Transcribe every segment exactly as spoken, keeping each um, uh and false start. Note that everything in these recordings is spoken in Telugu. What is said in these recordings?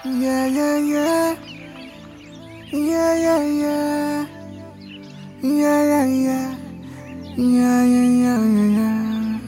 Yeah, yeah, yeah. Yeah, yeah, yeah. Yeah, yeah, yeah. Yeah, yeah, yeah, yeah, yeah.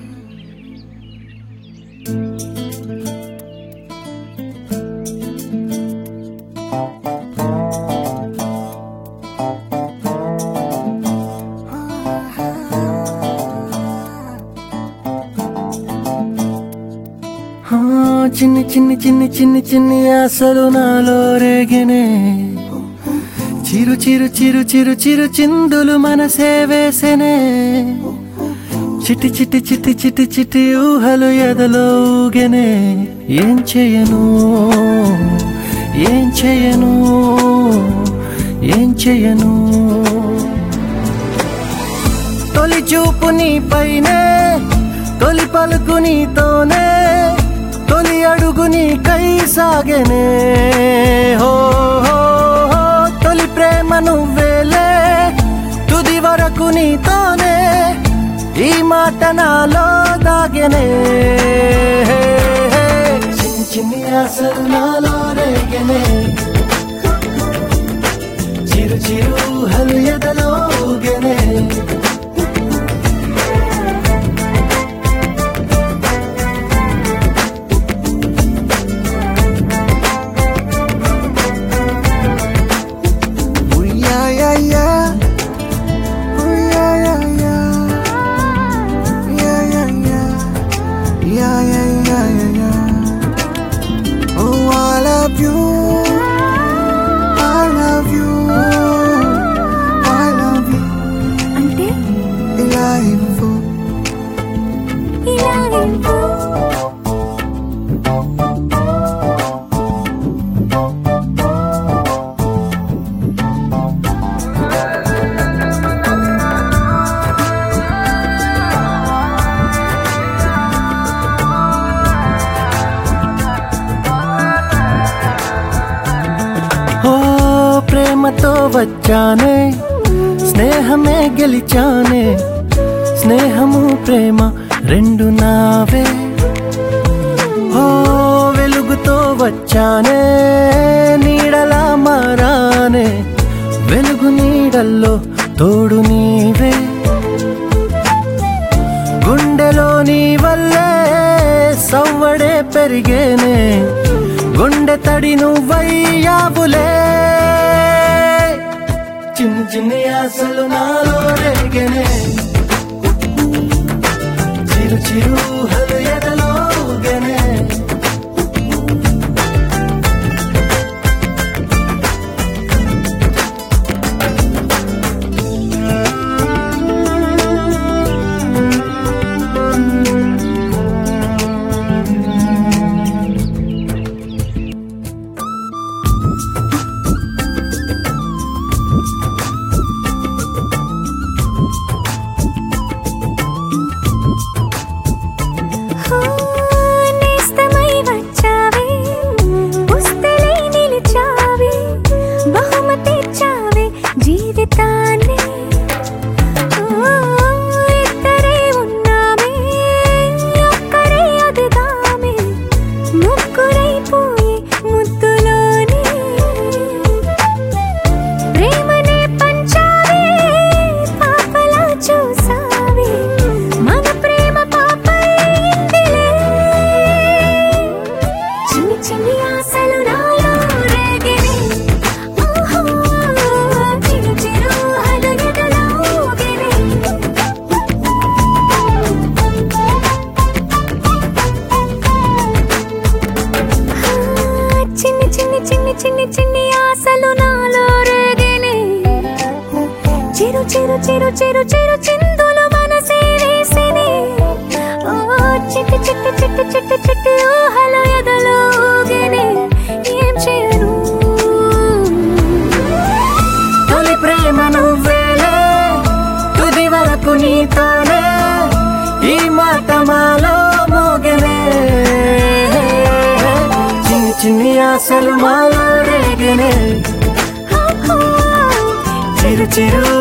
చిన్ని చిన్ని చిన్ని చిన్ని చిన్ని ఆశలు నాలో రేగినే చిరు చిరు చిరు చిరు చిరు చిందులు మనసే వేసెనే చిట్టి చిట్టి చిట్టి చిట్టి చిట్టి ఊహలు ఎదలో ఊగెనే ఏం చేయను ఏం చేయను ఏం చేయను తొలి చూపు నీ పైనే తొలి పలుకు నీతోనే తొలి అడుగు నీకై సాగెనే హో హో హో తొలి ప్రేమ నువ్వేలే తుది వరకు నీతోనే ఈ మాట నాలో దాగెనే చిన్ని చిన్ని ఆశలు నాలో రేగెనే చిరు చిరు ఊహలు ఎదలో ఊగెనే Yeah, yeah, yeah, yeah, yeah. Oh, I love you. I love you. I love you. Ante? Ila info. Ila info. ప్రేమతో వచ్చానే స్నేహమే గెలిచానే స్నేహము ప్రేమ రెండు నావే ఓ వెలుగుతో వచ్చానే నీడలా మారానే వెలుగు నీడల్లో తోడు నీవే గుండెలో నీ వల్లే సవ్వడే పెరిగేనే గుండె తడి నువ్వయ్యావులే చిన్ని చిన్ని ఆశలు నాలో రేగెనే చిరు చిరు ఊహలు ఎదలో ఊగెనే చిన్ని చిన్ని ఆశలు నాలో రేగినే చిరు చిరు చిరు చిరు చిరు చిందులు మనసే వేసినే ఓ చిట్టి చిట్టి చిట్టి చిట్టి చిట్టి ఊహలు ఎదలో ఊగెనే ఏం చేయను తొలి ప్రేమ నువ్వేలే తుది వరకు నీతోనే ఈ మాట మాలో మోగెనే చిన్ని ఆశలు మాలో రేగెనే చిరు చిరు